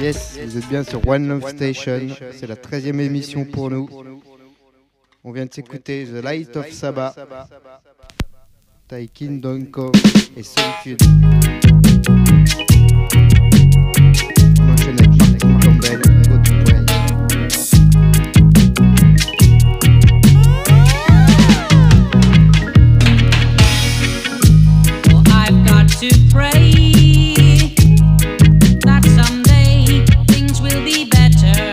Yes, vous êtes bien sur One Love Station, c'est la 13e émission pour nous. On vient de s'écouter The Light of Saba, Taikin Donko et Solitude. On enchaîne avec Martin Campbell, Go to Play. Well, I've got to pray that someday things will be better.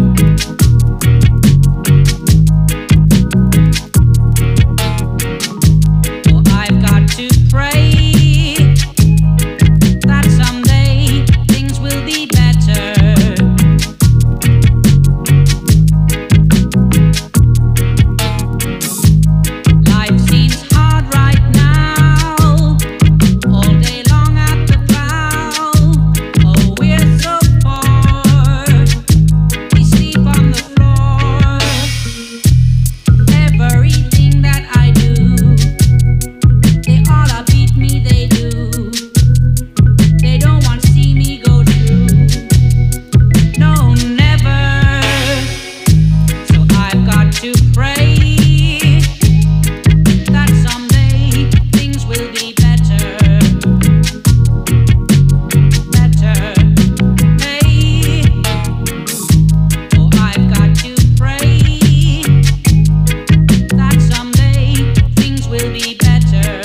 Well, I've got to pray that someday things will be better. Life seems hard right now, all day long at the plow. Oh, we're so poor, we sleep on the floor. Everything that I do, they all beat me, they do. They don't want to see me go through. No, never. So I've got to pray that someday things will be better. Better. Hey. Oh, I've got to pray that someday things will be better.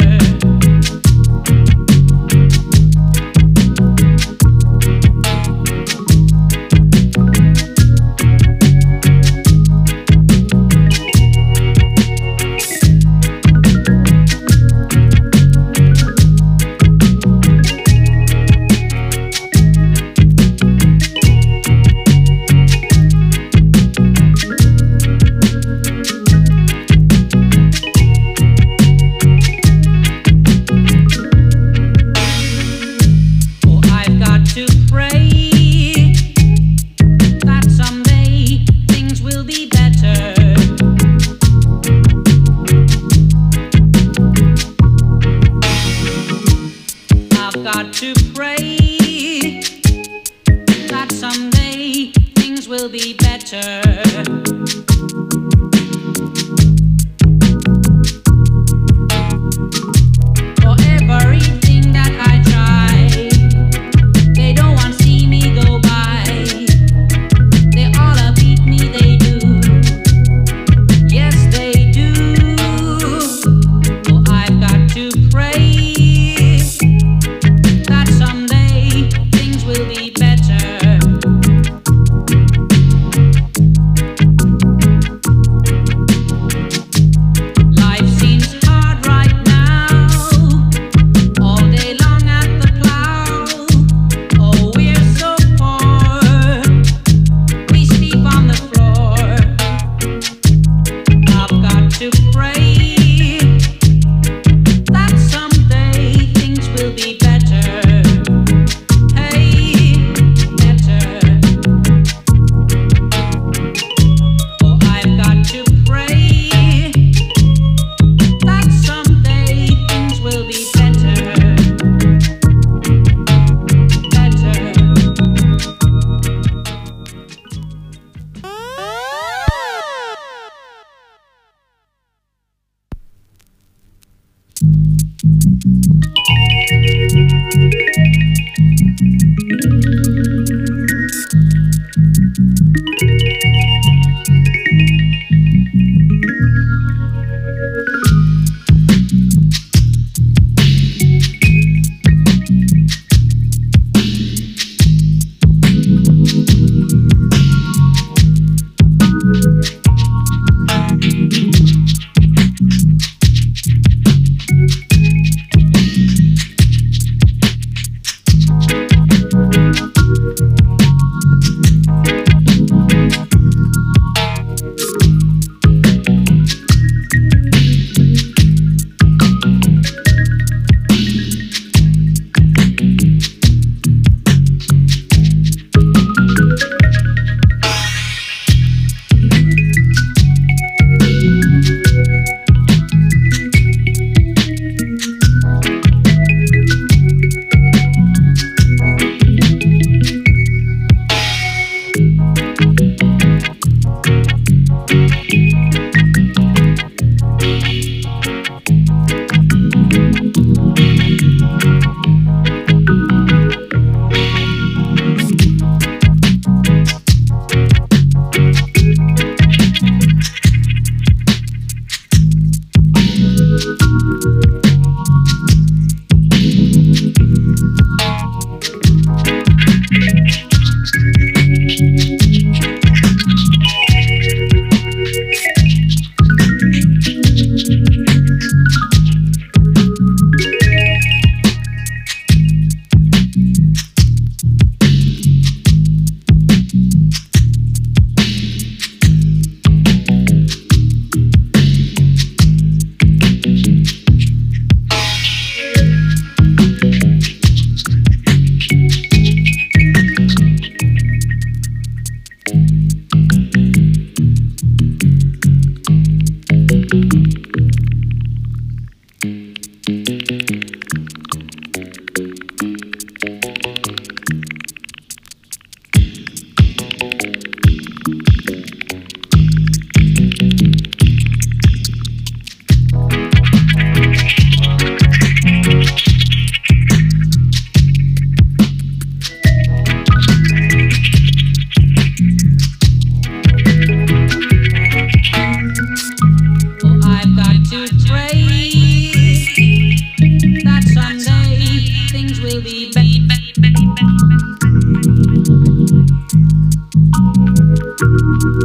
Oh, I've got to pray that someday things will be better. I've got to pray that someday things will be better. For everything that I try, they don't want to see me go by. They all beat me, they do. Yes, they do. Oh, I've got to pray that someday things will be better.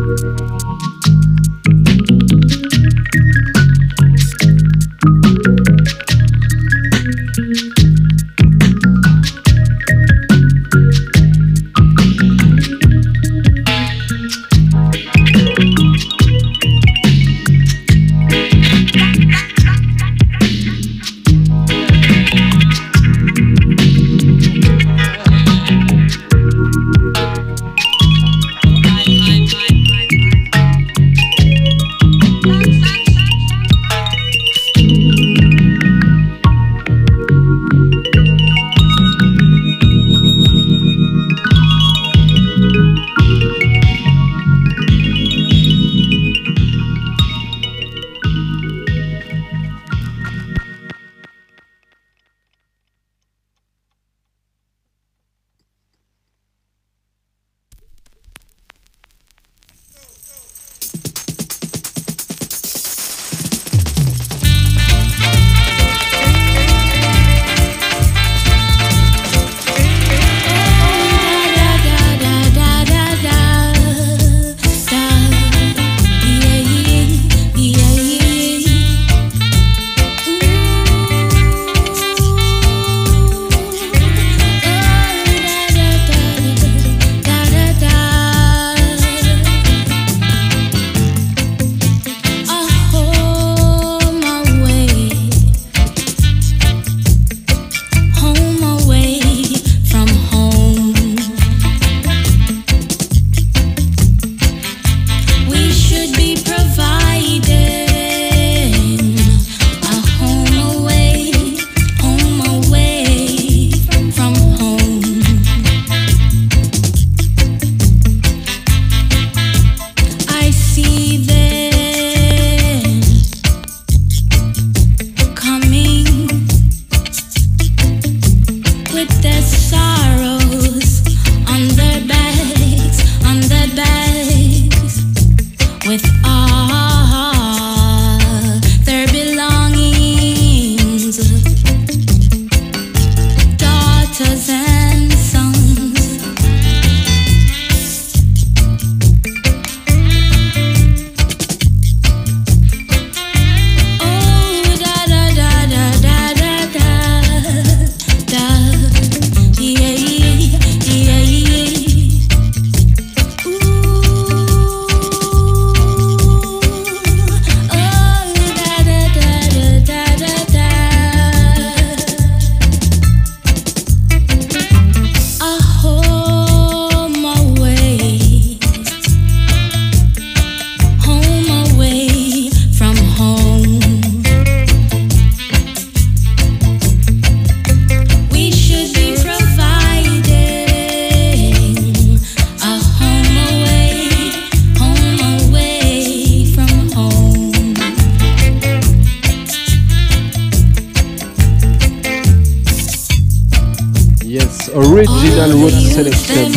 Original root selection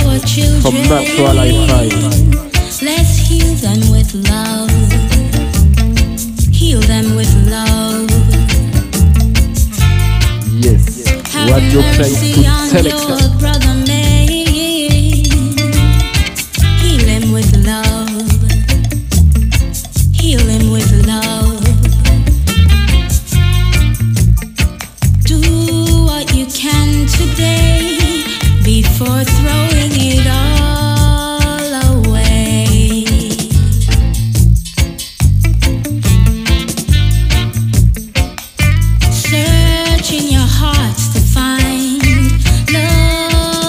from Natural Hi-Fi. Let's heal them with love. Heal them with love. Yes, what you play to select. Brother made. Heal him with love. Heal him with love. Do what you can today before throwing it all away. Search in your hearts to find love.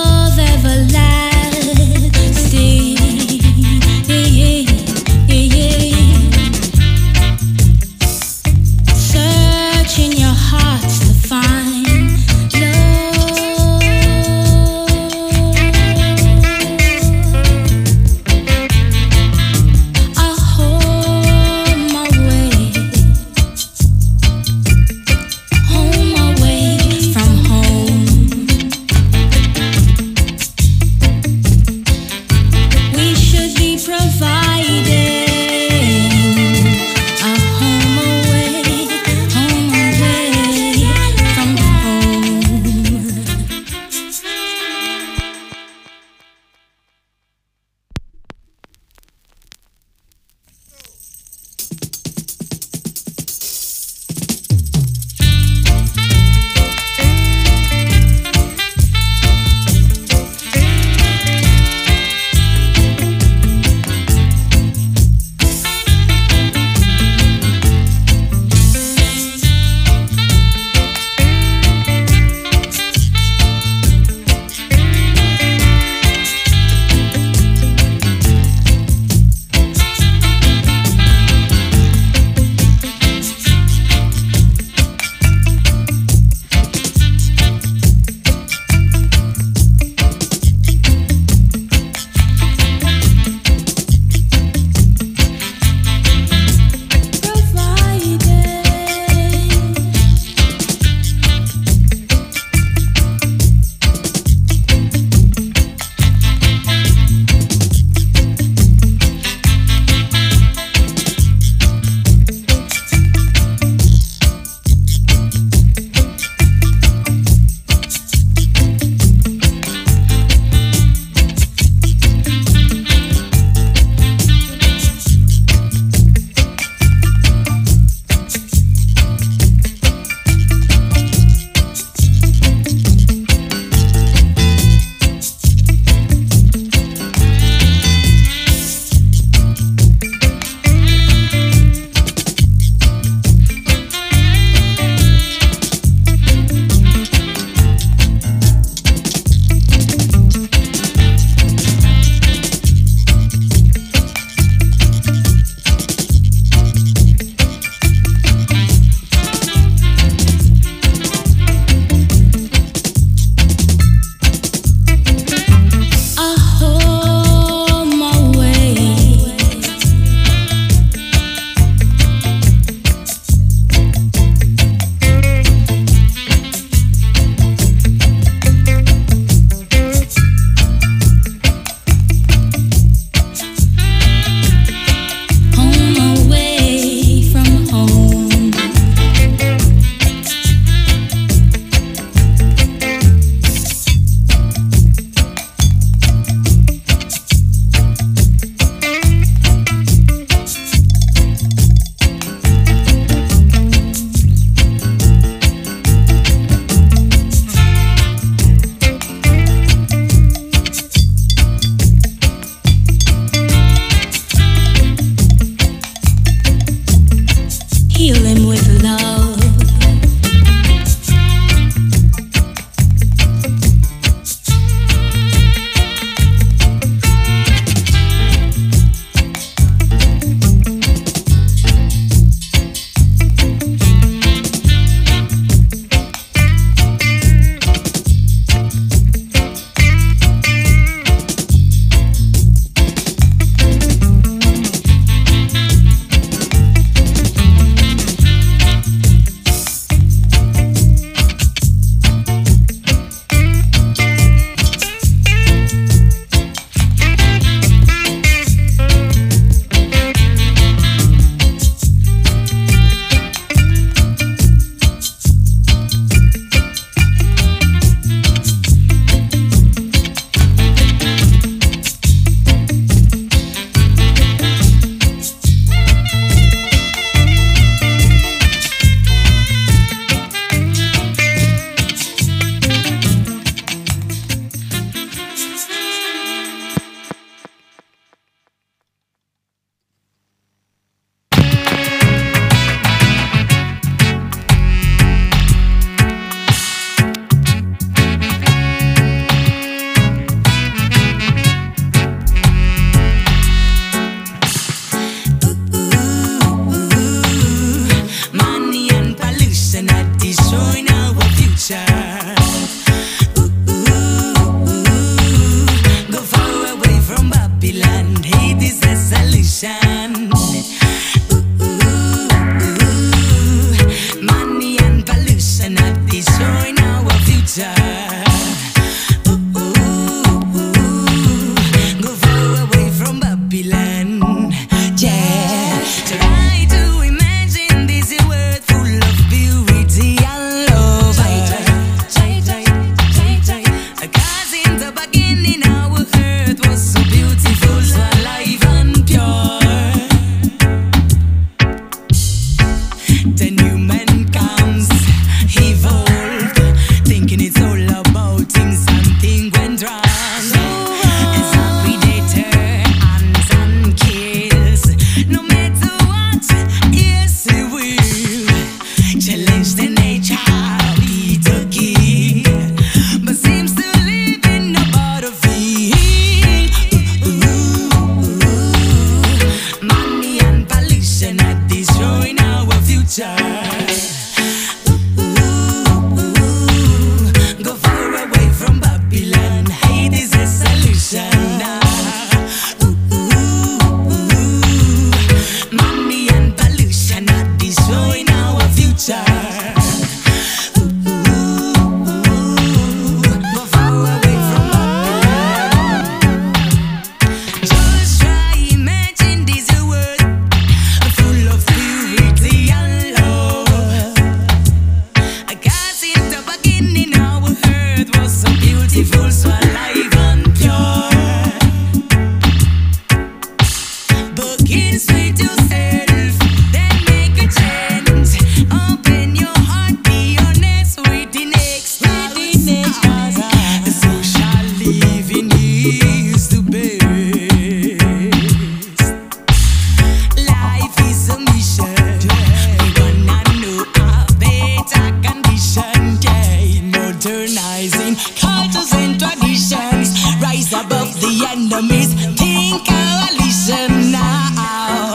the enemies. Think coalition now.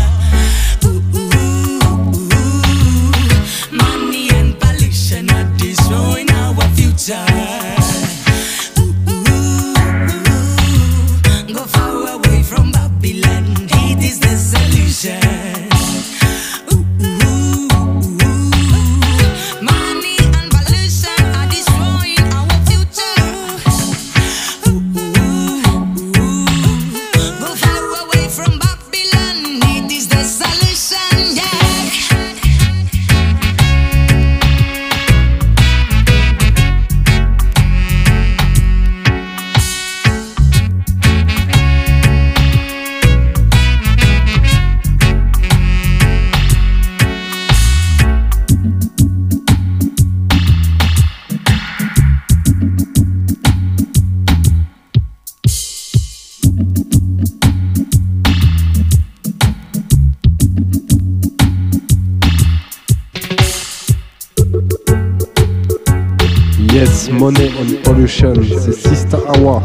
Money and pollution are destroying our future. Go far away from Babylon, it is the solution. Money and pollution are destroying our future. Go far away from Babylon, it is the solution, yeah. Yes, Money and Pollution, c'est Sister Awa.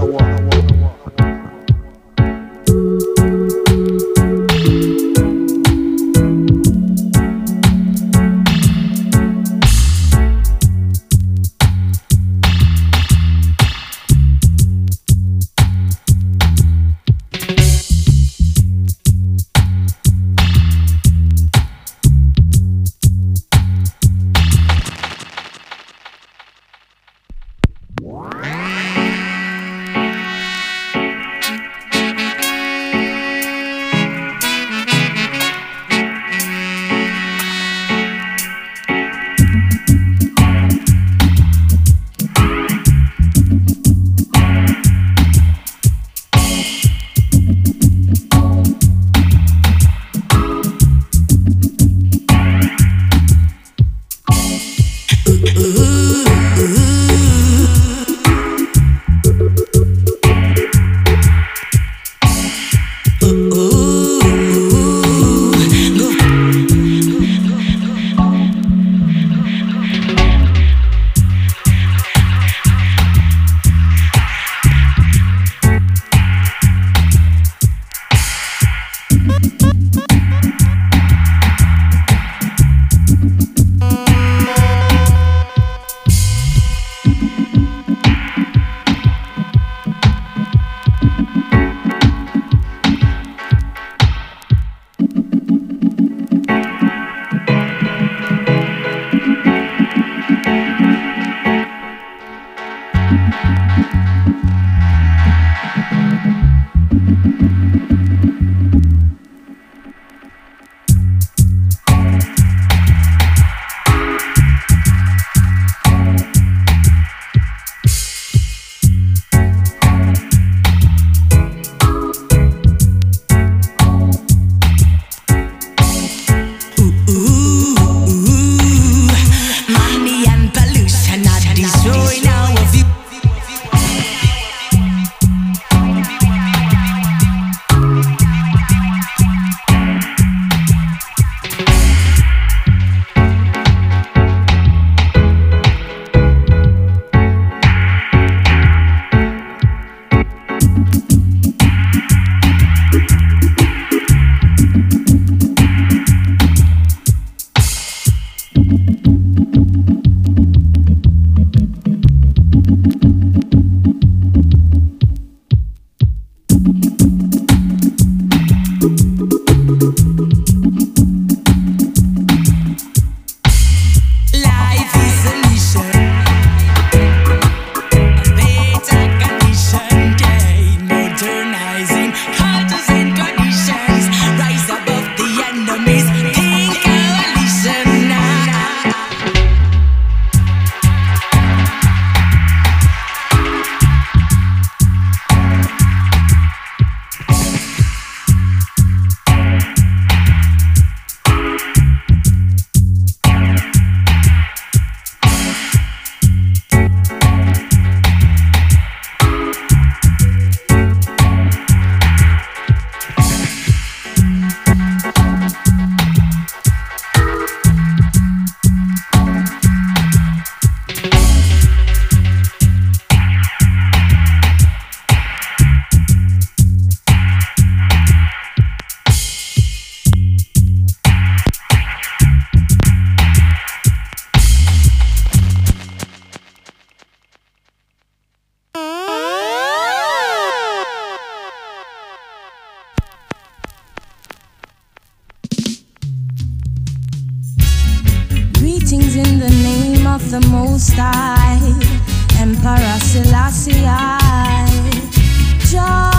of the Most High, Emperor Selassie I, Jah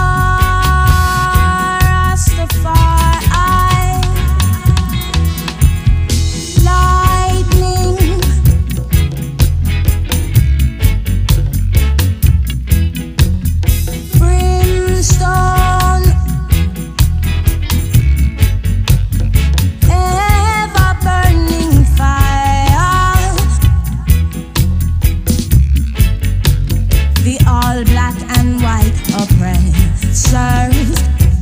Rastafari, lightning, brimstone, ever burning fire, the all black and white oppressors,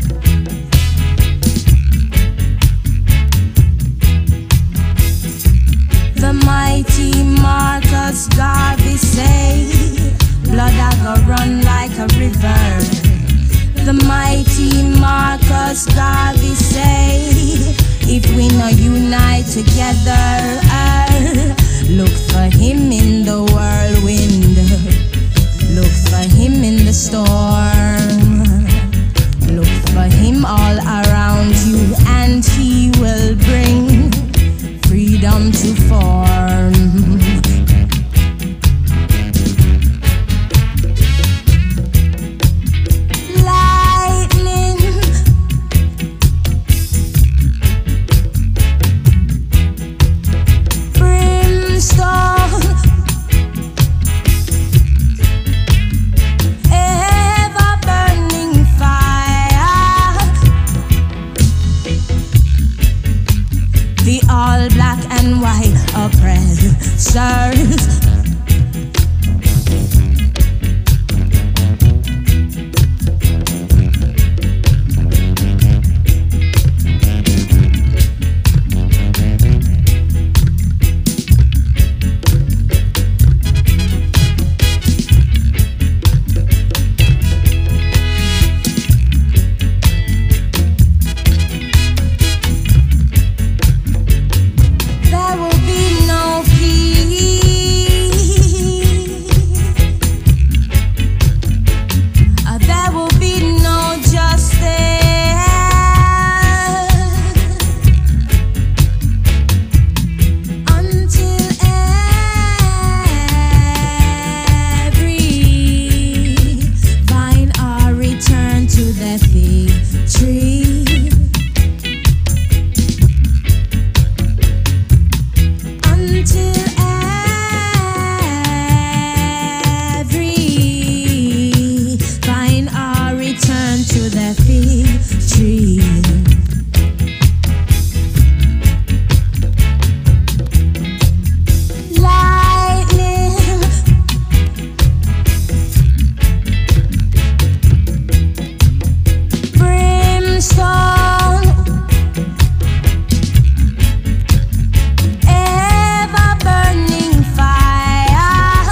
the mighty Marcus Garvey say, blood a go run like a river. The mighty Marcus Garvey say, if we no unite together, look for him in the whirlwind, look for him in the storm, look for him all around you, and he will bring freedom to form. Lightning, brimstone, ever burning fire, the all black and white oppressors, there will be no peace, there will be no justice until every vine are returned to their fig tree. Until every vine are returned to their fig tree. Lightning, brimstone, ever burning fire,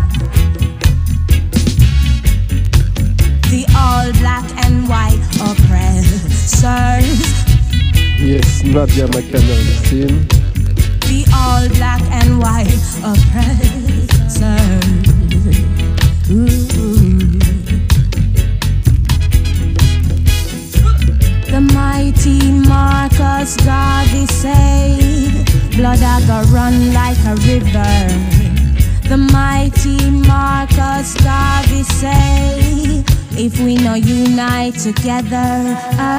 the all black and white oppressors, Yes, Nadia McCannell, the all black and white oppressors. Ooh. The mighty Marcus Garvey say, blood a go run like a river. The mighty Marcus Garvey say, if we no unite together,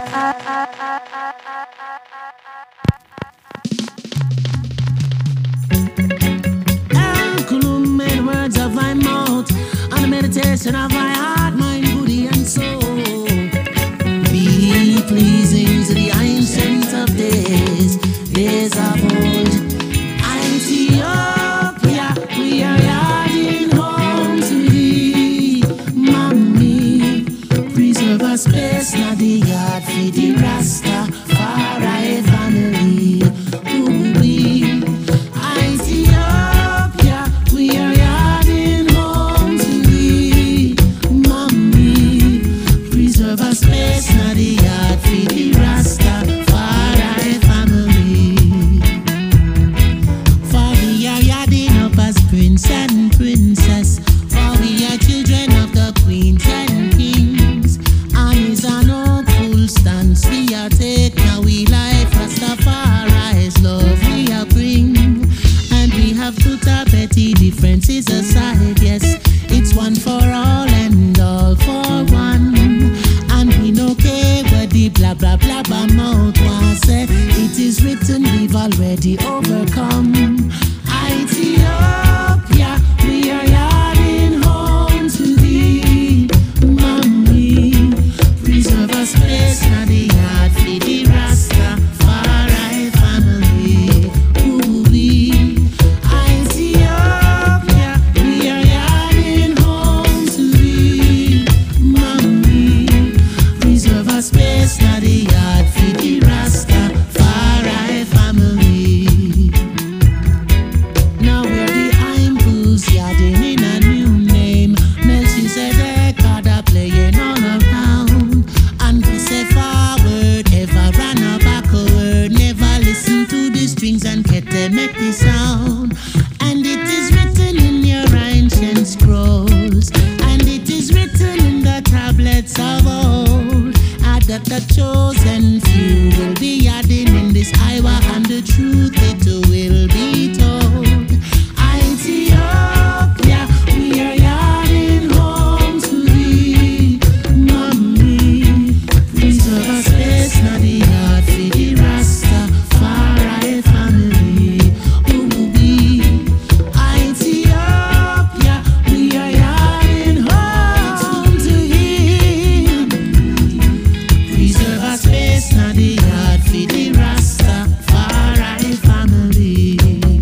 Kulum made words of my mouth, and the meditation of my heart, mind, body, and soul. Be pleasing to the ancient of days, days of old. Ethiopia, we are heading home to thee, mommy. Preserve a space, not the yard for the Rastafari family. Ooh-wee. Ethiopia, we are heading home to thee, mommy. Preserve a space, not the yard for the Rastafari family. For we are heading up as prince and princess, for we are children of the queens and kings. Armies are no full stance, we are take now we life Rastafari's love we are bring, and we have put our petty blah blah blah blah mouth was say it is written we've already overcome. Ethiopia, we are yarding home to thee, mommy. Preserve us place na the yard for the Rastafari family. Ooh wee. Ethiopia, we are yarding home to thee, mommy. Preserve us place na the yard for the Rastafari family. Now we're the Imbus yarding in a new name. Melchizedek God a playing all around. And we say forward, ever run a backward. Never listen to the strings and get them make the sound. And it is written in your ancient scrolls. And it is written in the tablets of old. That the chosen few will be yarding in this hour, and the truth it will be told. Ethiopia, we are yarding home to thee, mommy. Preserve us place na the yard for the Rastafari family. Ooh wee. Ethiopia, we are yarding home to thee. Preserve our space na the yard for the Rastafari family.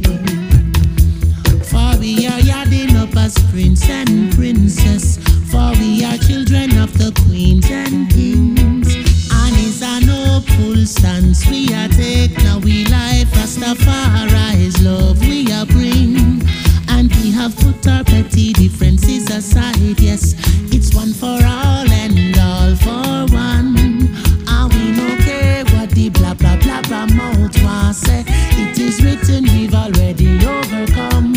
For we are yarding up as prince and princess. For we are children of the queens and kings. And is a no full stance we are take. Now we life Rastafari's love we are bring. And we have put our petty differences aside. Yes, it's one for all and all for one. And we no care what the blah blah blah blah mouth was say. It is written we've already overcome.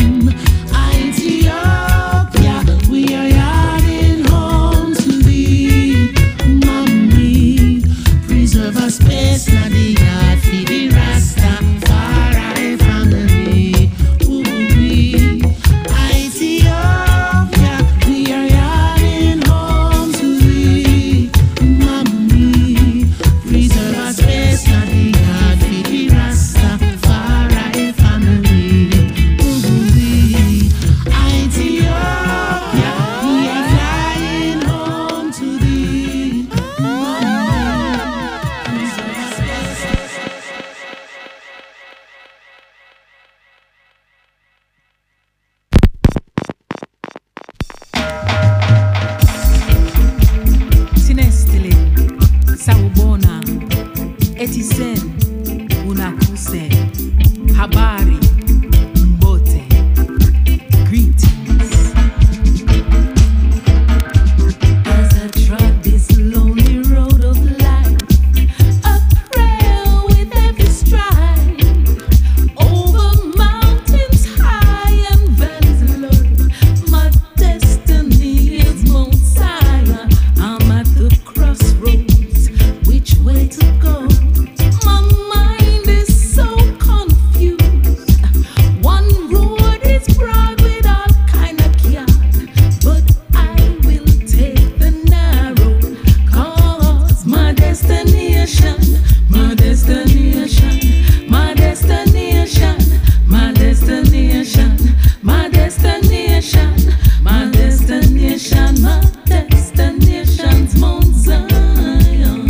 Ethiopia, we are yarding home to thee, mommy. Preserve our space na the yard for the Rastafari family. Ooh wee. Ethiopia, we are yarding home to thee, mommy. Preserve our space na the yard for the Rastafari family. Ooh wee. Ethiopia, we are flying home to thee, mommy. Preserve our space. Sinestile, Saubona, Etisen, Unakuse, Habari, Mbote, greetings. As I trod this lonely road of life, a prayer with every stride, over mountains high and valleys low. My destiny is Mount Zion. I'm at the crossroads. Which way to go? My mind is so confused. One road is broad with all kind of chaos, but I will take the narrow. 'Cause my destination, my destination, my destination, my destination, my destination, my destination, my destination's Mount Zion.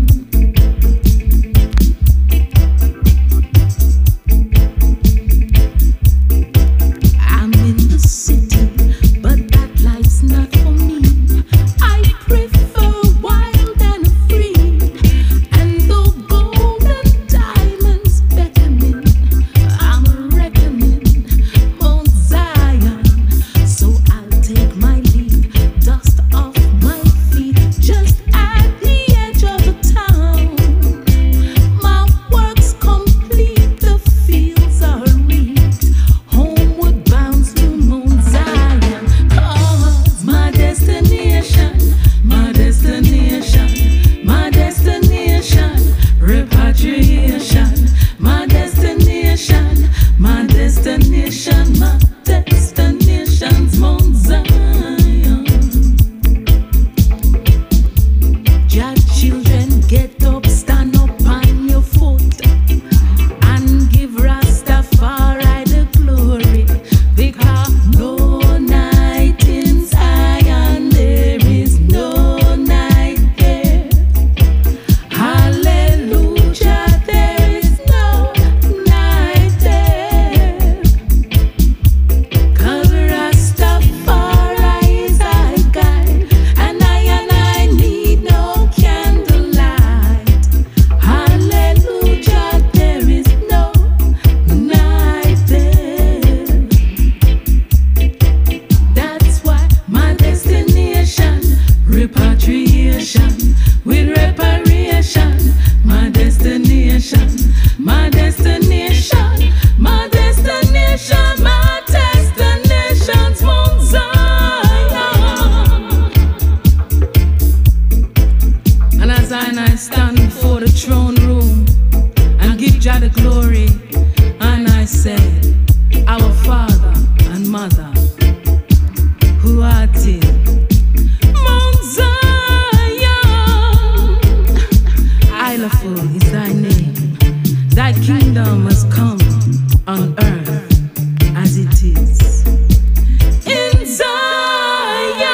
I'm in the city, but that life's not for me. I prefer wild and free, and the gold and diamonds beckoning. I'm reckoning Mount Zion, so I'll take my leave, dust off my feet, just at the edge of the town. My work's complete, the fields are reaped, homeward bound to Mount Zion. 'Cause my destination, my destination, my destination, repatriation. My destination, my destination, my destination's Mount Zion. Jah children get up time I stand before the throne room and give Jah the glory, and I say, our Father and Mother, who art in Mount Zion, Ilaful is thy name. Thy kingdom has come on earth as it is in Zion.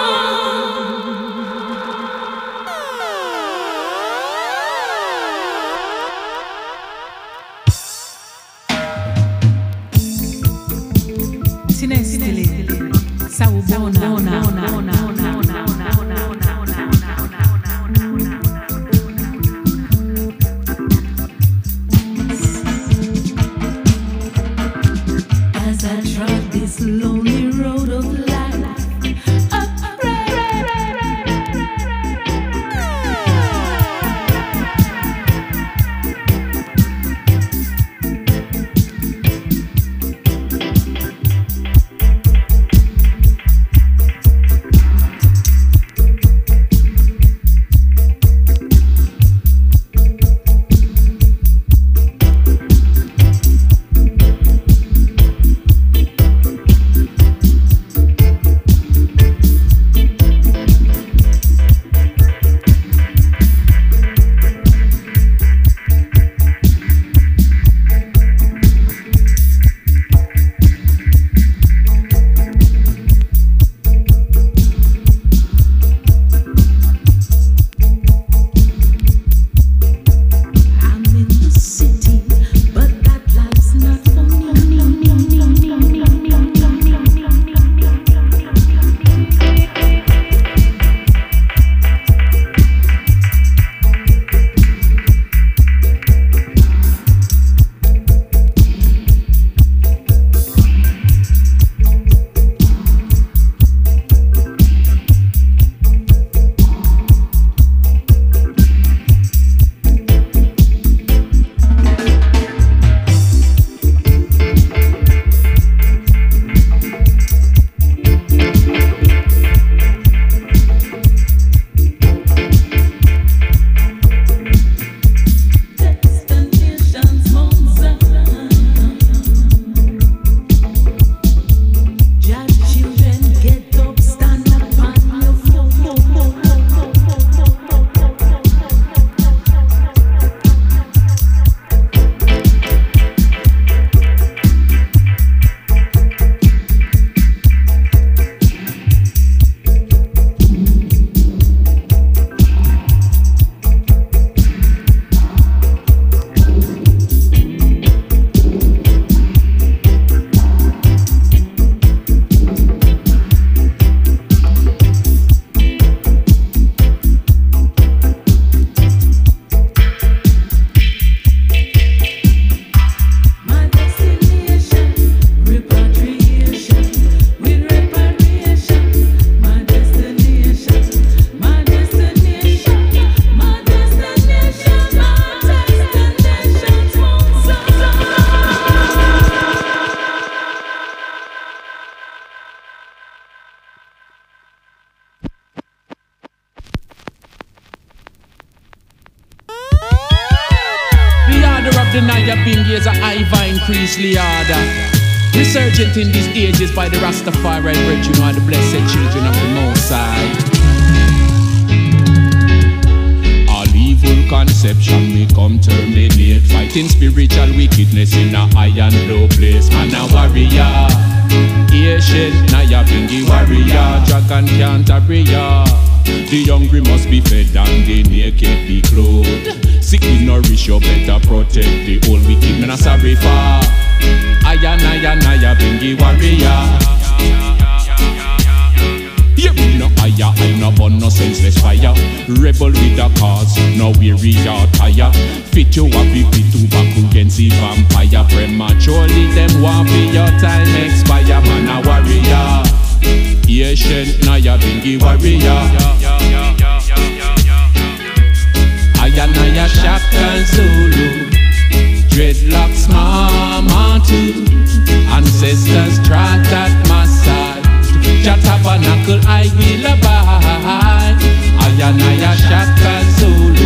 Tinestili, Sawubona. As I trod this lonely road of life, I The Naya Bingi is a Ivine priestly order, resurgent in these ages by the Rastafari brethren and the blessed children of the Most High. All evil conception may come terminate, fighting spiritual wickedness in a high and low place. Man a warrior, ancient Naya Bingi warrior, dragon can't warrior. The hungry must be fed and the naked be clothed. Sickly nourish, you better protect the old wicked men. I'm sorry for Naya Bingi warrior. Yeah, we no higher, I no burn no senseless fire. Rebel with a cause, no weary or tire. Fit you up if it to back against the vampire. Prematurely them want be your time expire. Man a warrior, ancient Naya Bingi warrior. Naya Shaka Zulu, dreadlocks mama too. Ancestors trot at my side. Jah tabernacle I will abide. Naya Shaka Zulu,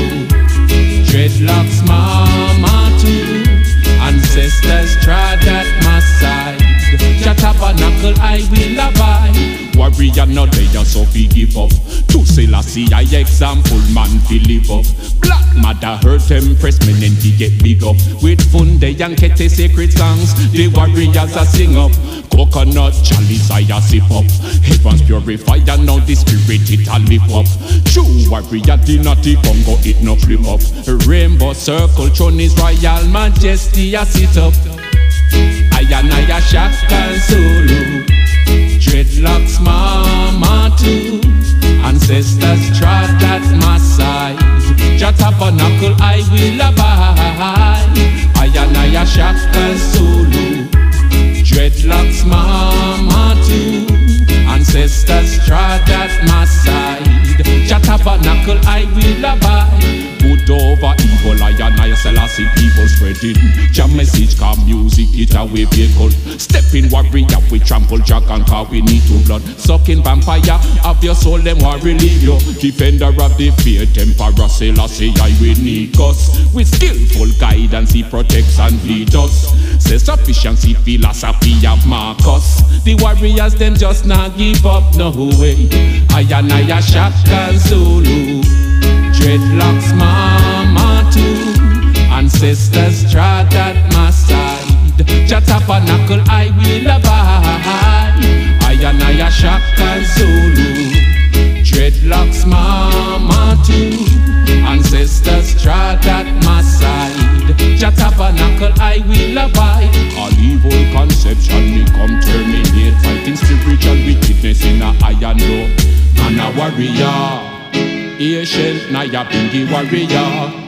so fi give up. To Selassie I example man fi live up. Black mother her empress men and he get big up. With Funde and Kete sacred songs, the warriors a sing up. Coconut chalice I a sip up. Heavens purify and now the spirit it a lift up. True warrior did not the Congo it no flip up. Rainbow circle throne is royal majesty a sit up. Ayanaya Shaka Zulu, dreadlocks mama too. Ancestors trod at my side. Jah tabernacle I will abide. Ayanaya Shaka Zulu, dreadlocks mama too. Ancestors trod at my side. Jah tabernacle I will abide. Good over evil, I Selassie people spreading Jah message, car music, it a way vehicle. Stepping warrior, we trample dragon, car we need to blood. Sucking vampire, of your soul, them war relieve you. Defender of the faith, Emperor Selassie, I will need us. With skillful guidance, he protects and leads us. Say sufficiency, philosophy of Marcus. The warriors, them just not give up, no way. Ayanaya Shaka Zulu, dreadlocks mama too. Ancestors trod at my side. Jah tabernacle I will abide. Ayanaya Shaka Zulu, dreadlocks mama too. Ancestors trod at my side. Jah tabernacle I will abide. All evil conception me come terminate. Fighting spiritual wickedness in a iron law. And a warrior, ancient Naya Bingi warrior.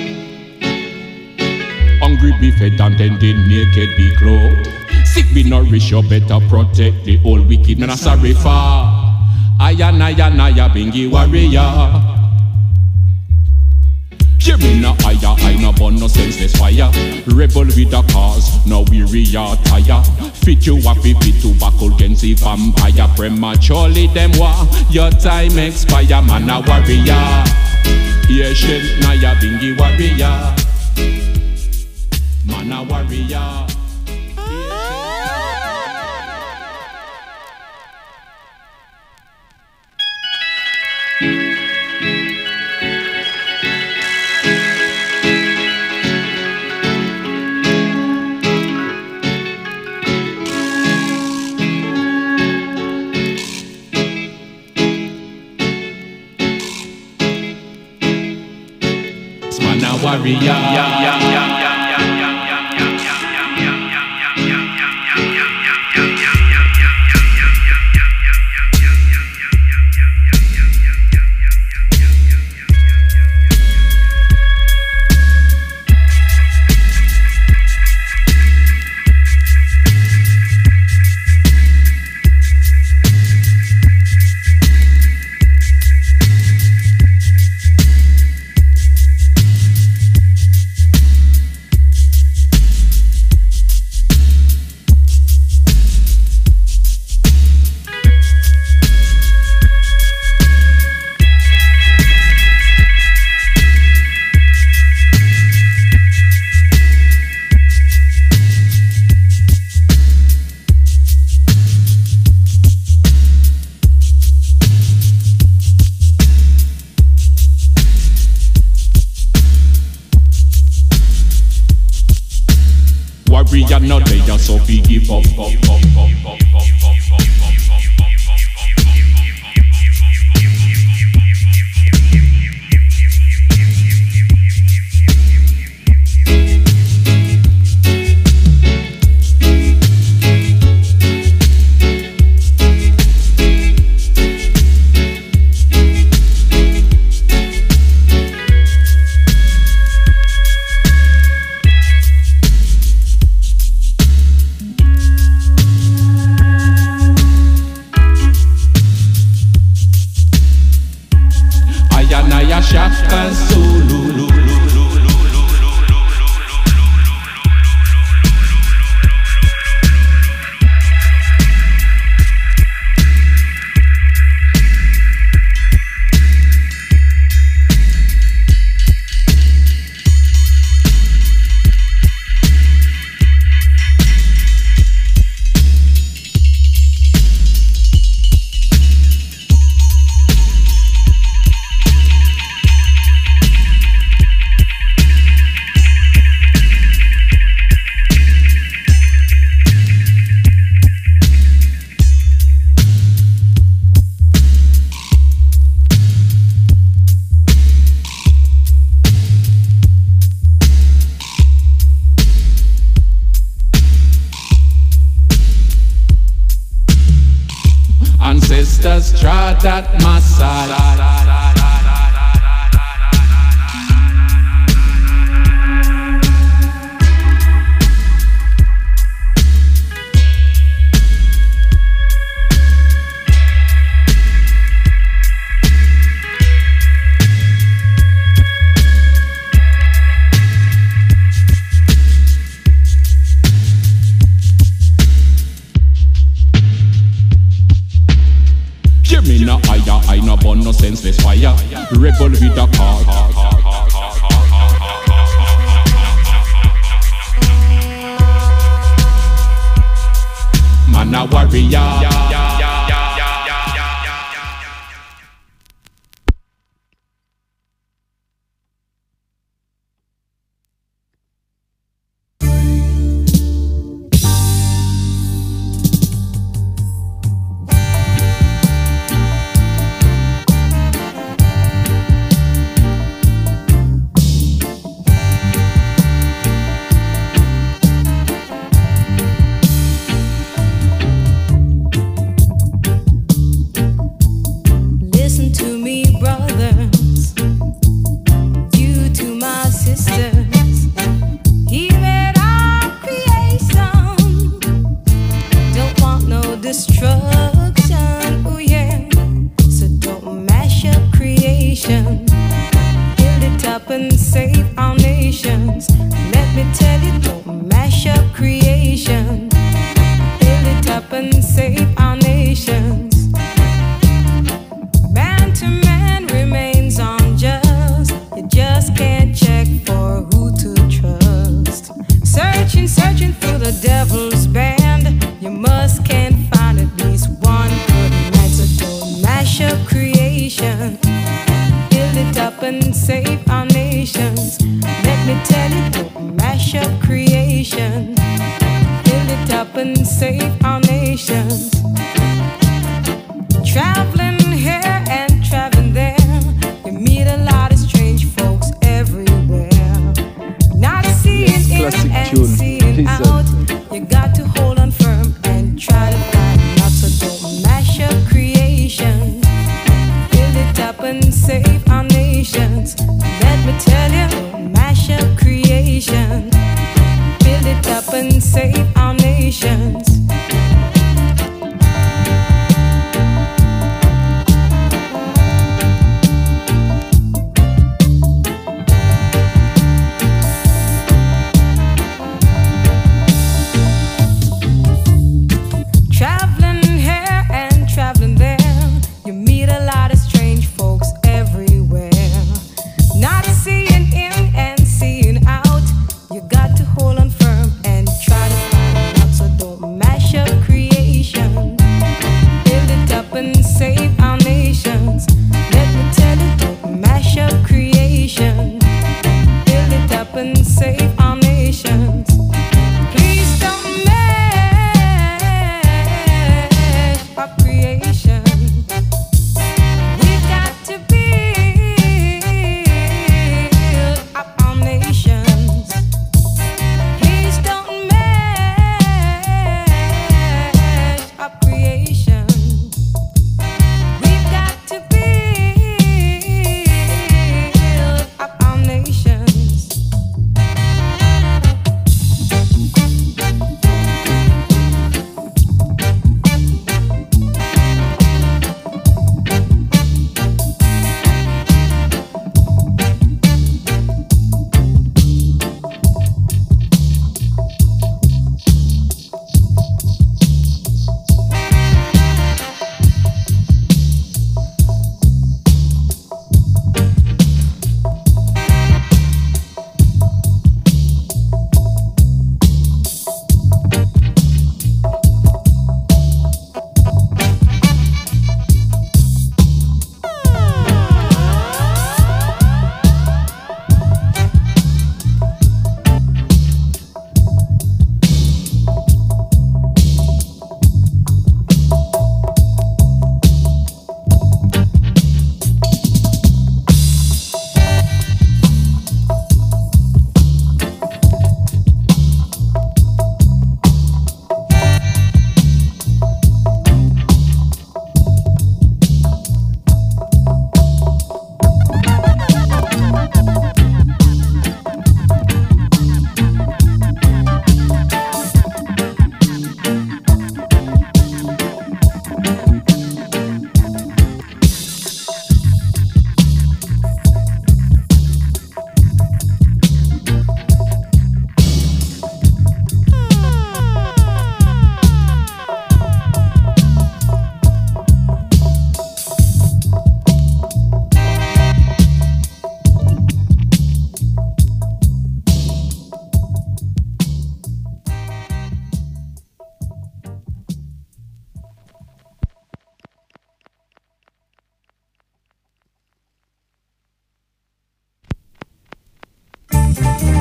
Hungry be fed and then the naked be clothed. Sick be nourished, you better protect the old wicked. Nana sorry for Aya Naya Bingi warrior. Hear me no higher, I no burn no senseless fire. Rebel with a cause, no weary or tire. Fit you up if it to battle against the vampire. Prematurely them war, your time expire. Man a warrior, ancient Naya Bingi warrior. Man a warrior. Man a warrior. Warrior no they just so fi give up. that massage. Me no higher, I no burn no senseless fire. Rebel with a car. Man a warrior.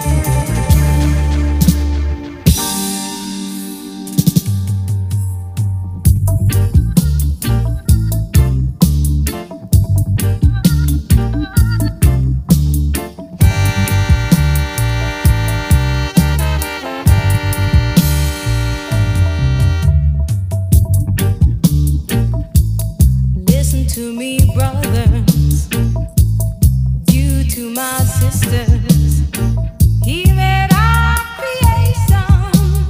Listen to me, brothers, you to my sisters. He made our creation.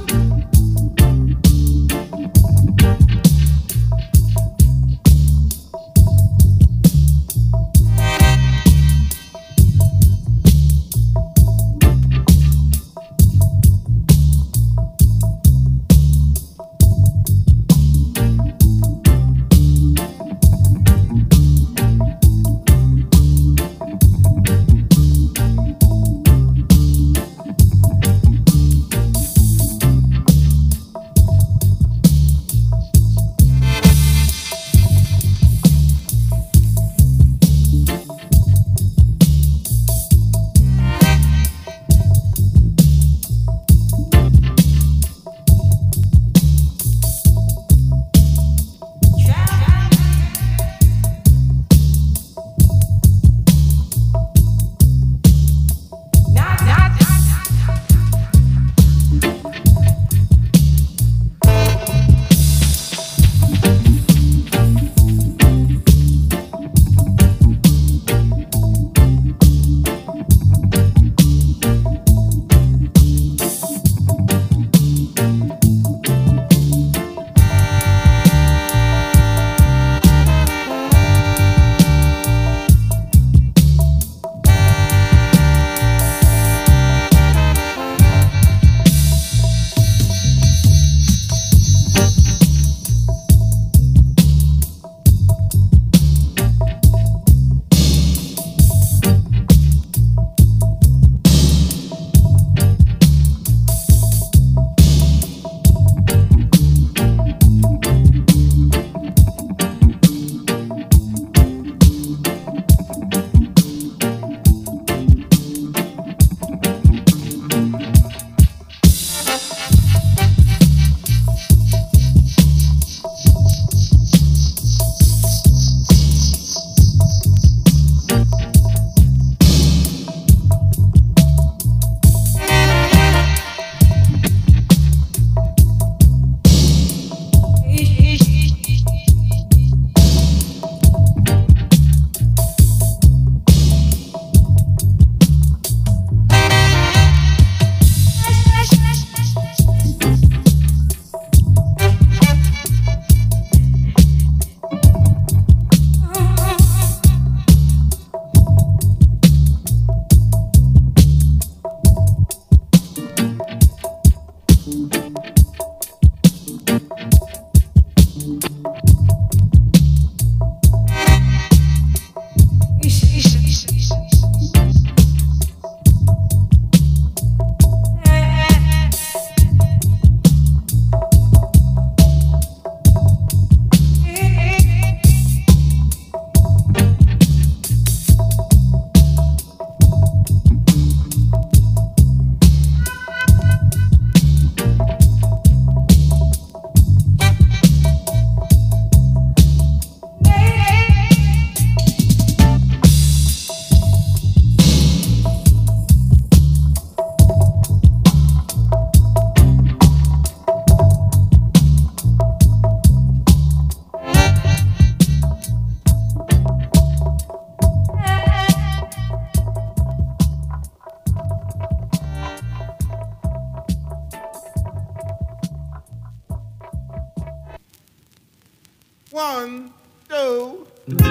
One, two.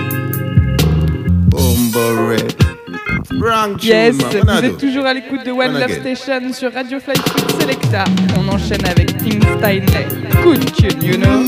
Yes, vous êtes toujours à l'écoute de One Love Station sur Radio Fly Sweet Selecta. On enchaîne avec Tim Steinley. Good tune, you know.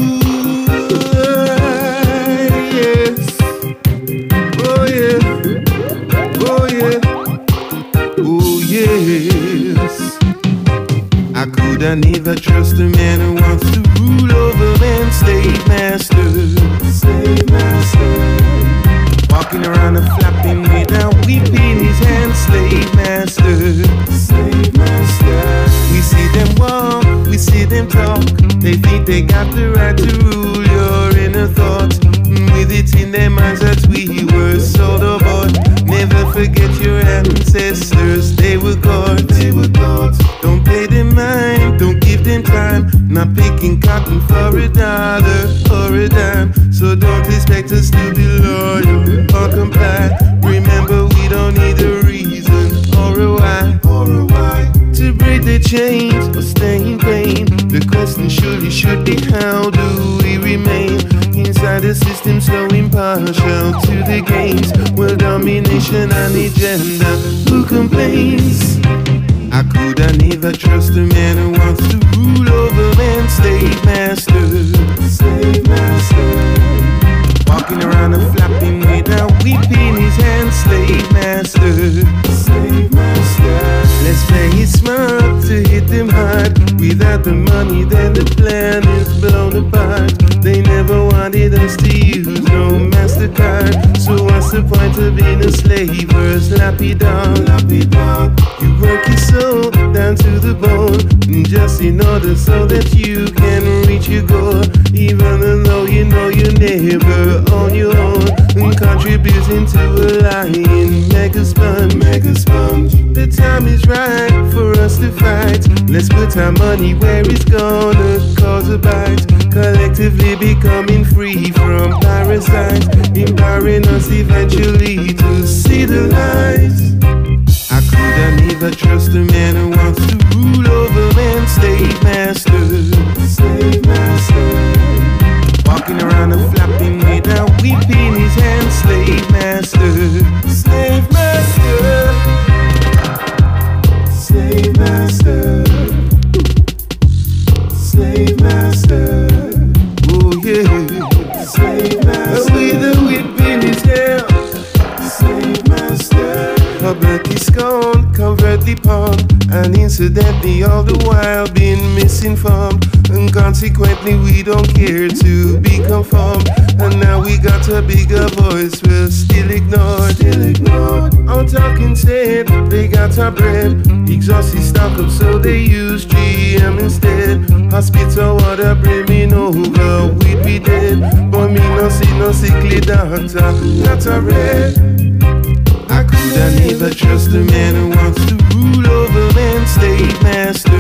Yes. Oh yeah. Oh yeah. Oh yes. I could never trust a man who wants to rule over men, slave master. Slave master. Walking around and flapping without weeping his hands, slave master. Slave they got the right to rule your inner thoughts. With it in their minds that we were sold or bought. Never forget your ancestors, they were gods. Don't pay them mind, don't give them time. Not picking cotton for $1 or a dime. So don't expect us to be loyal or comply. Remember, we don't need a reason or a why to break the chains or stay in pain. The question surely should be, how do we remain inside the system so impartial to the games? World domination and agenda, who complains? I could never trust a man who wants to rule over man. Slave master, walking around and flapping without whipping his hands. Slave master, let's play it smart to hit them hard. Without the money, then the plan is blown apart. They never wanted us to use no MasterCard. So what's the point of being a slave or a slappy dog? You work your soul down to the bone, just in order so that you can reach your goal. Even though you know you're never on your own, and contributing to a lying mega sponge. The time is right for us to fight. Let's put our money where it's gonna cause a bite. Collectively becoming free from parasites, empowering us eventually to see the light. I could never trust a man who wants to rule over man. Slave master, walking around and flapping without whipping his hands. Slave master, slave master, slave master, slave master. Oh yeah, slave master. With the whip in his hair. Slave master. Publicly scorned, covertly pawned, and incidentally all the while been misinformed. And consequently we don't care to be conformed. And now we got a bigger voice, we're still ignored. All talking said, they got our bread. Exhausted stock up, so they use GM instead. Hospital water brimming over, we'd be dead. But me no see no sickly doctor, not a red. I could never trust a man who wants to rule over man. Slave master,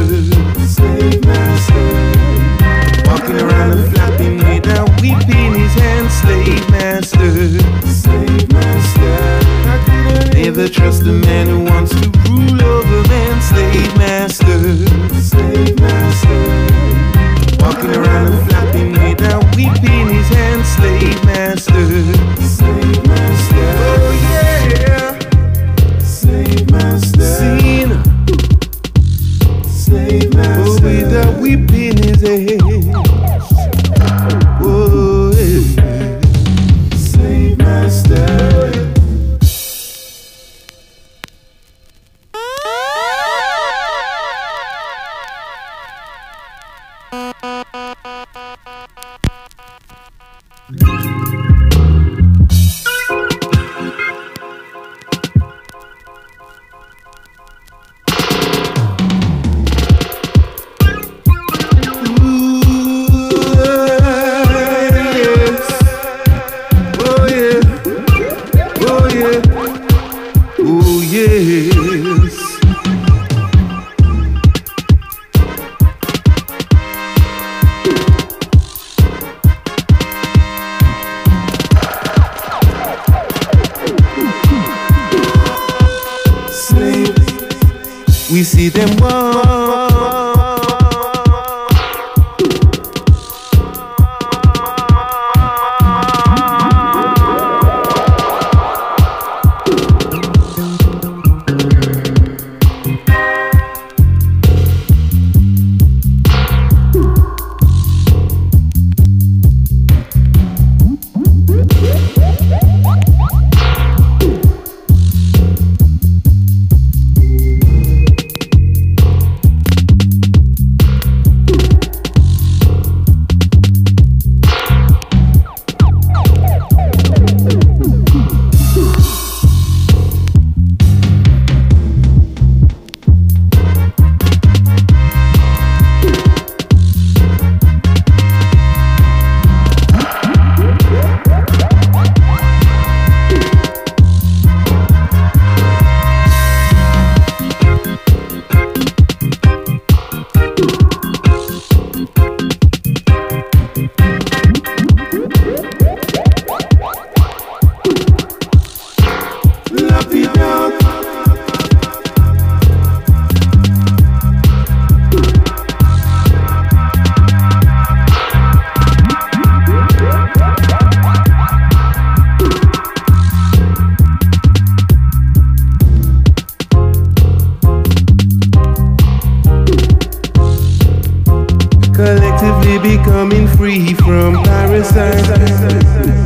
walking around and flapping without whipping his hands. Slave master, I could never trust a man who wants to rule over man. Slave master, walking around and flapping without whipping his hands. Slave master, oh yeah. Slave master, Cena. Slave master, oh, without whipping his head. Oh yeah. Slave master. We see them walk. slowly becoming free from parasites.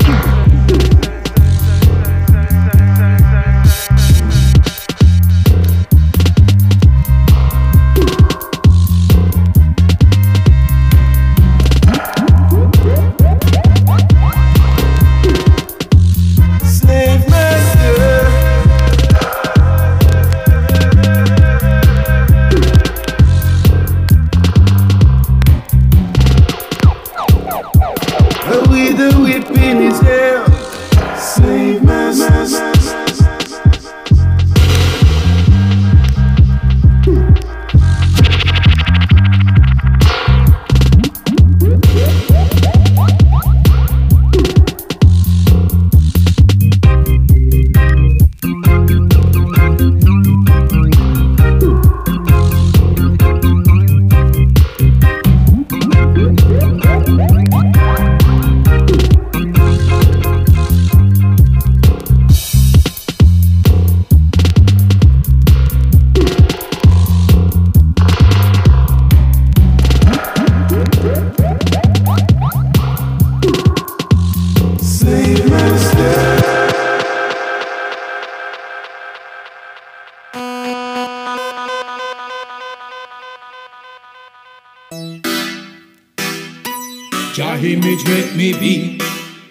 Jah image make me be,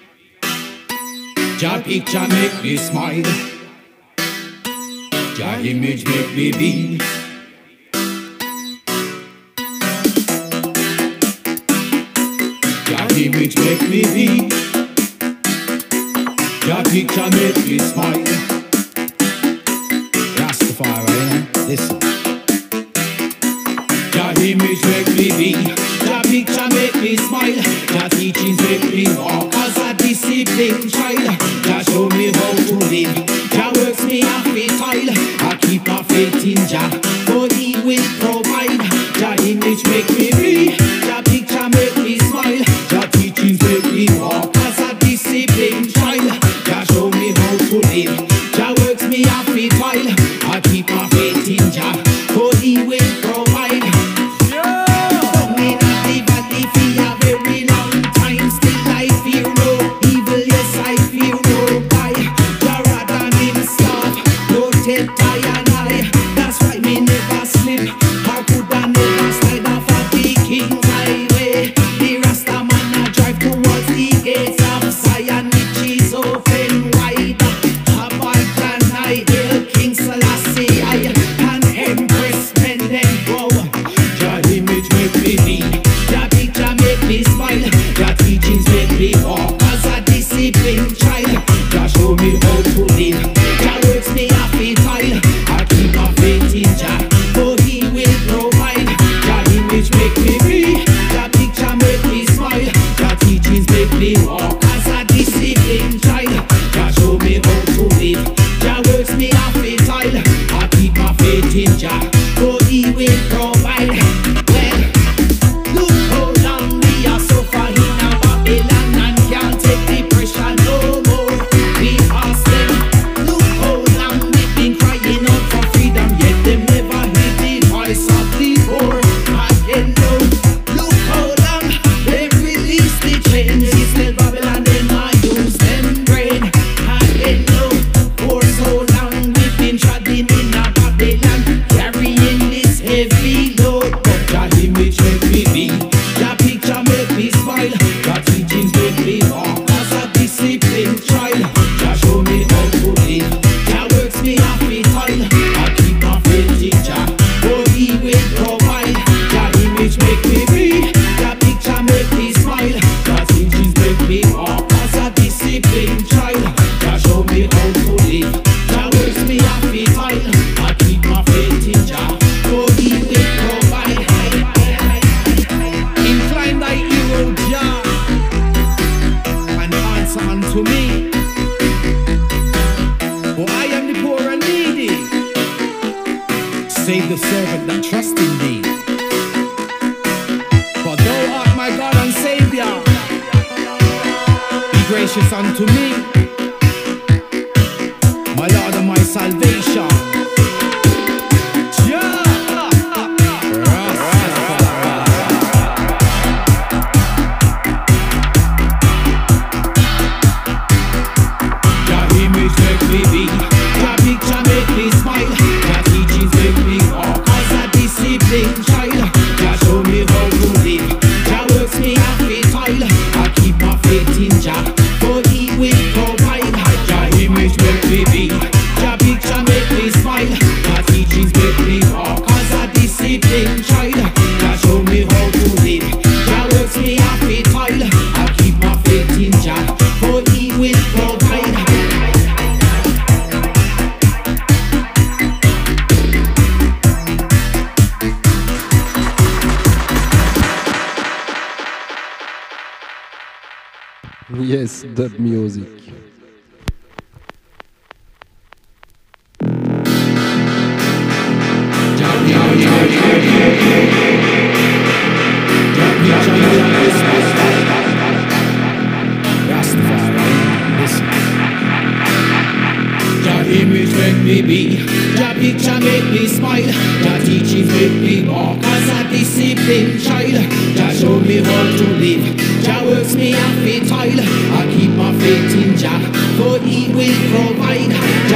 Jah picture make me smile, Jah image make me be. Jah image make me be, Jah picture make me smile. Rastafari, listen. Jah image make me be, Jah picture make me smile. Jah teachings make me walk as a disciplined child. Jah show me how to live, Jah works me a fatal. I keep my faith in Jah, for He will provide. Jah image make me be, Jah picture make me smile. Jah teachings make me walk as a disciplined child. Jah show me how to live, Jah works me a fatal. I keep my faith in Jah, for He will provide. Save the servant that trusts in thee. For thou art my God and Savior. Be gracious unto me, my Lord and my salvation. Yes, dub music. Your image make me be, your picture make me smile, your teachings make me walk as a disciplined child. Jah show me how to live, Jah works me a fit tile. I keep my faith in Jah, for He will provide.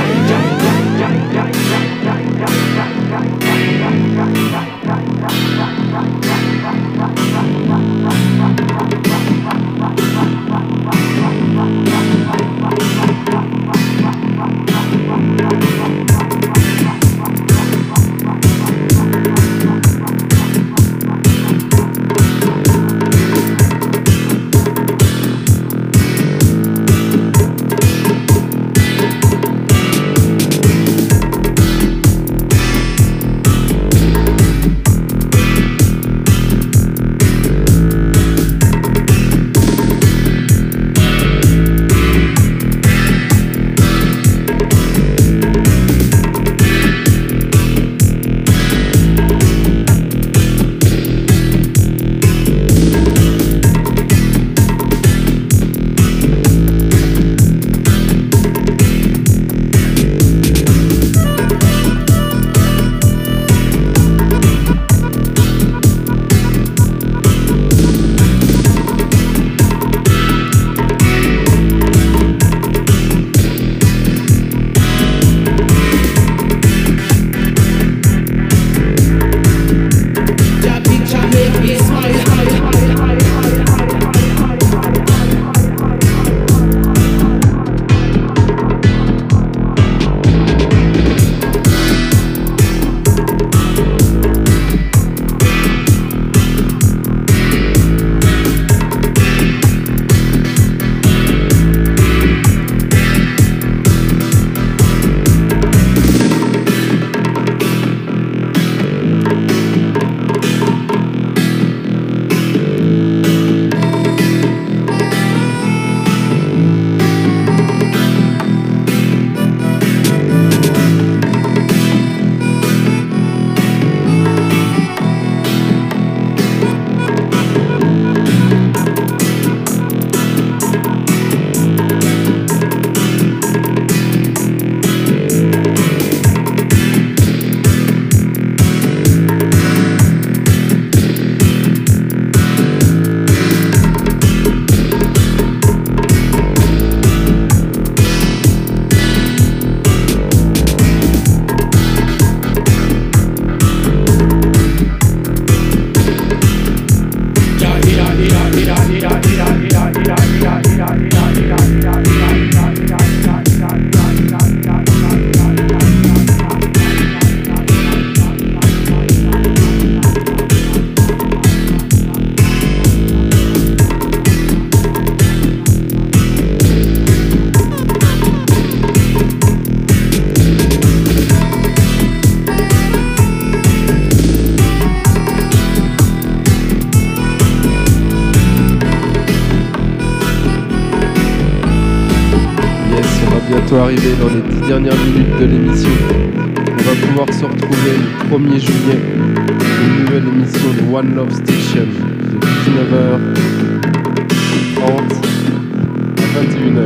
Arrivé dans les 10 dernières minutes de l'émission. On va pouvoir se retrouver le 1er juillet pour une nouvelle émission de One Love Station de 19h30 à 21h.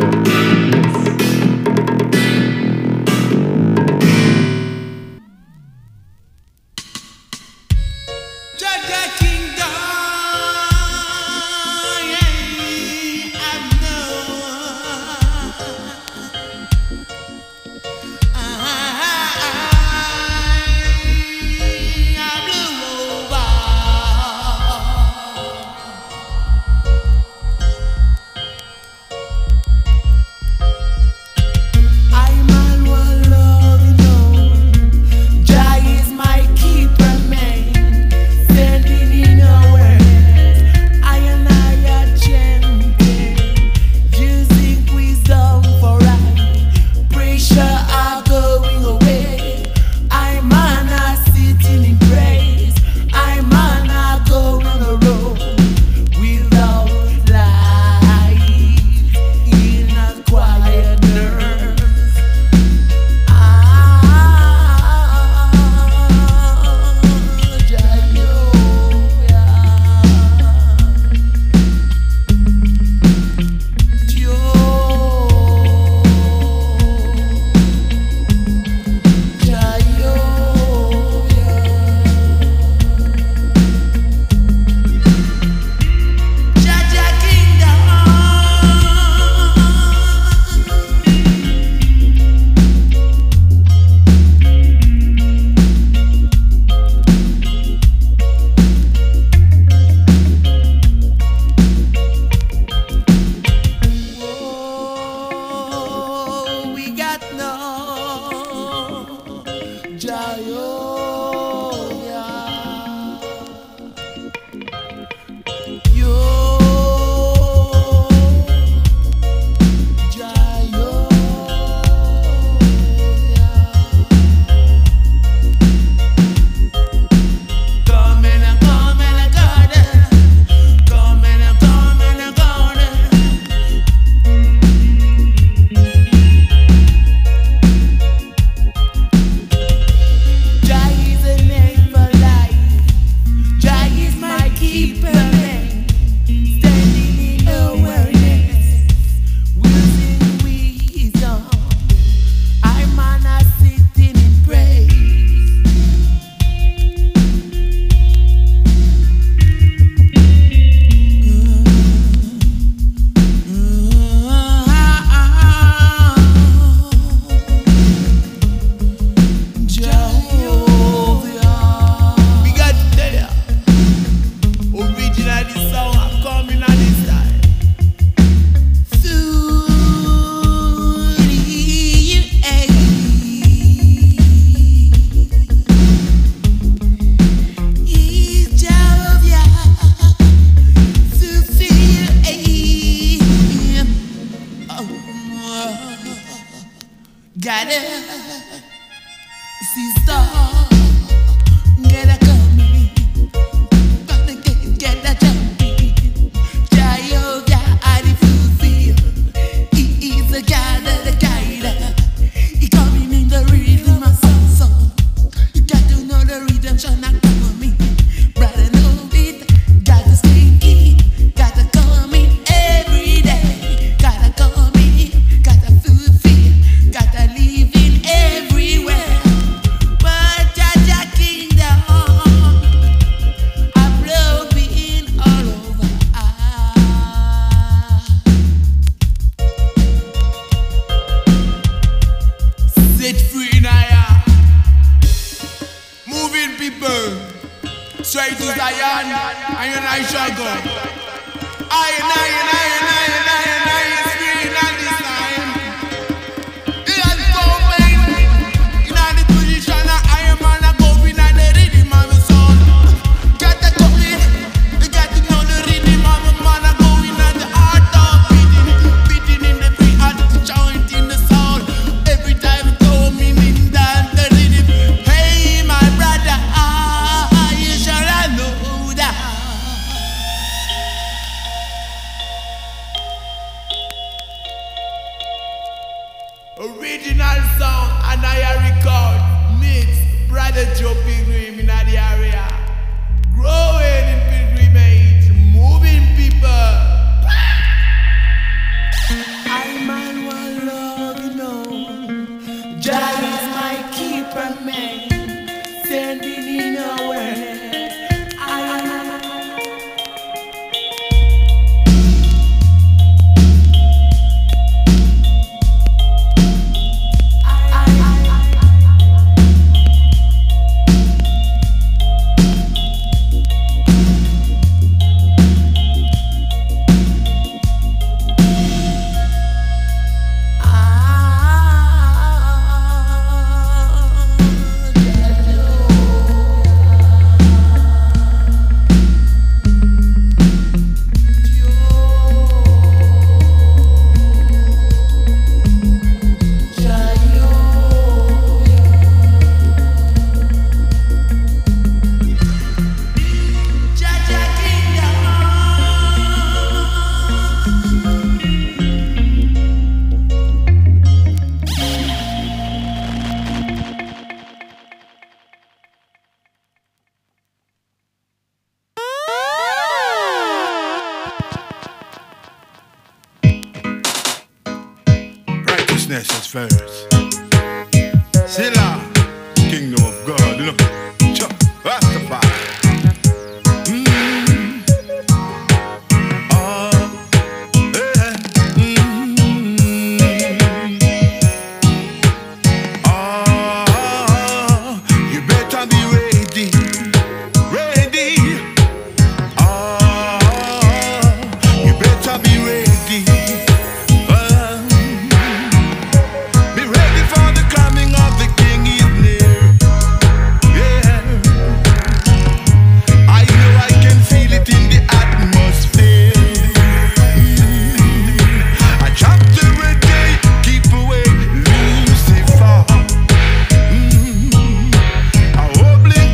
the redemption are coming. Brother, know it. Gotta stay in. Gotta come in every day. Gotta come in. Gotta fulfill. Gotta live in everywhere. But Jaja Kingdom, I'm blowing all over. Set free Naya. Moving people straight to Zion. And I shall go. I is free at this time. It has come in the position I am on a go in the rhythm of the soul. Got to come in. You got to know the rhythm of the man. I go in at the heart of beating in the beat and the joint in the soul. Every time coming in down the rhythm. Hey my brother, you shall know that. Original sound and I record mix brother Joe Pilgrim in the area. Growing in pilgrimage, moving people. I'm on one love, you know. Jah is my keeper, man. Sending in a way. Righteousness is first. Silla, kingdom of God, you know. Rastafari. You better be ready, ready. You better be ready. Be ready for the coming of the King is near. Yeah, I know I can feel it in the atmosphere. I chapter a day, keep away Lucifer. I hope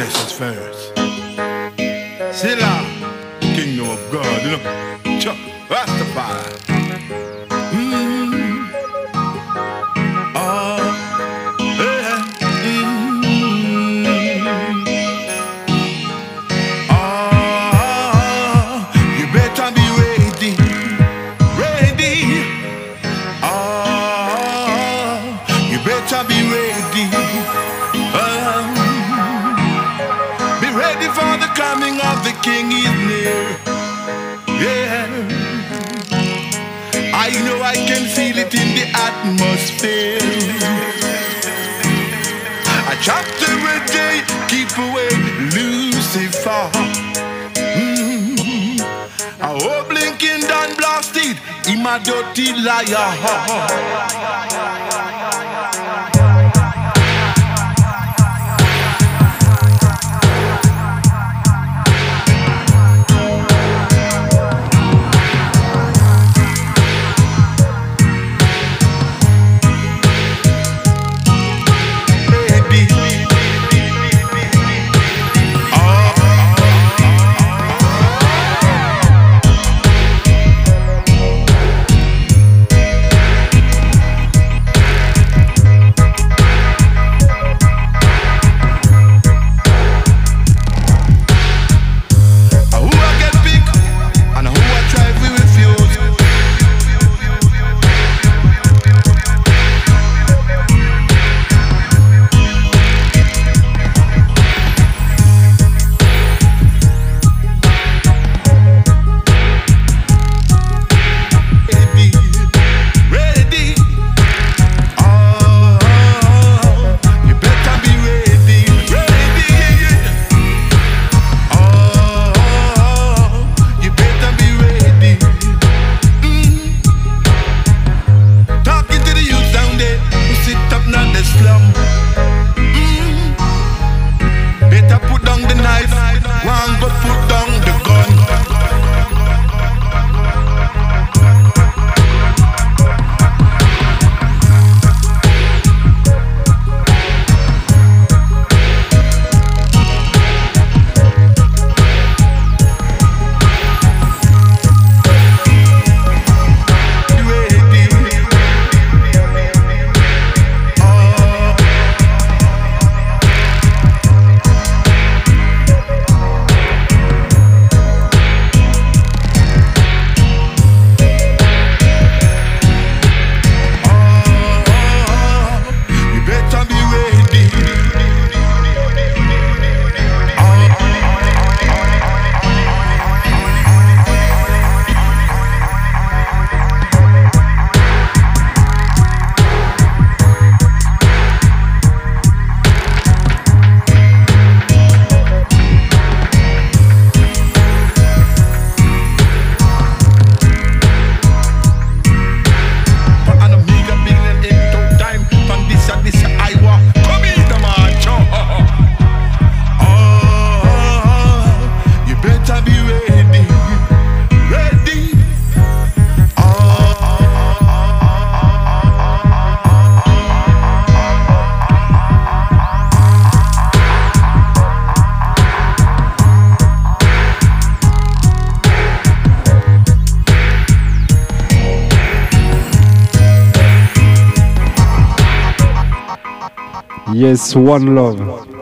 blessings first. Silla, kingdom of God, you know. Chuck, Rastafari. You better be ready, ready. You better be ready. Be ready for the coming of the King is near. Yeah, I know I can feel it in the atmosphere. I chapter a day, keep away Lucifer. I hope blinking done blasted, him a dirty liar. Yes, one love.